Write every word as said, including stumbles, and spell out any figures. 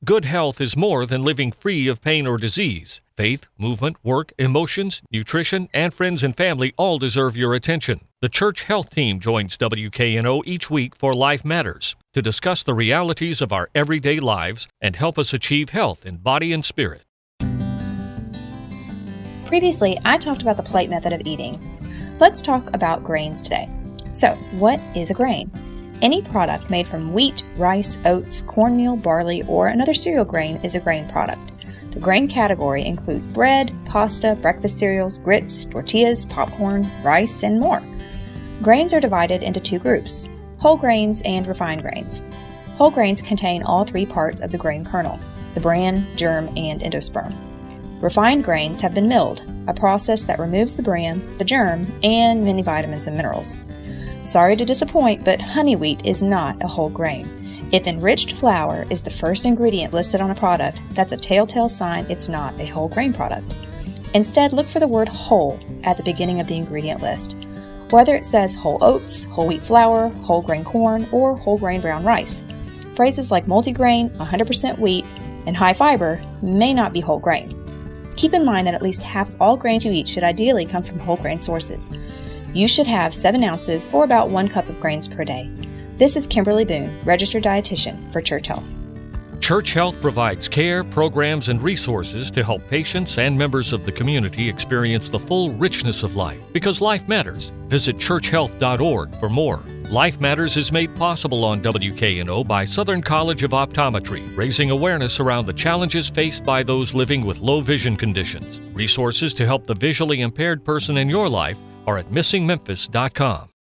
Good health is more than living free of pain or disease. Faith, movement, work, emotions, nutrition, and friends and family all deserve your attention. The Church Health Team joins W K N O each week for Life Matters to discuss the realities of our everyday lives and help us achieve health in body and spirit. Previously, I talked about the plate method of eating. Let's talk about grains today. So, what is a grain? Any product made from wheat, rice, oats, cornmeal, barley, or another cereal grain is a grain product. The grain category includes bread, pasta, breakfast cereals, grits, tortillas, popcorn, rice, and more. Grains are divided into two groups, whole grains and refined grains. Whole grains contain all three parts of the grain kernel, the bran, germ, and endosperm. Refined grains have been milled, a process that removes the bran, the germ, and many vitamins and minerals. Sorry to disappoint, but honey wheat is not a whole grain. If enriched flour is the first ingredient listed on a product, that's a telltale sign it's not a whole grain product. Instead, look for the word whole at the beginning of the ingredient list. Whether it says whole oats, whole wheat flour, whole grain corn, or whole grain brown rice. Phrases like multigrain, one hundred percent wheat, and high fiber may not be whole grain. Keep in mind that at least half all grains you eat should ideally come from whole grain sources. You should have seven ounces or about one cup of grains per day. This is Kimberly Boone, registered dietitian for Church Health. Church Health provides care, programs, and resources to help patients and members of the community experience the full richness of life, because life matters. Visit church health dot org for more. Life Matters is made possible on W K N O by Southern College of Optometry, raising awareness around the challenges faced by those living with low vision conditions. Resources to help the visually impaired person in your life are at missing memphis dot com.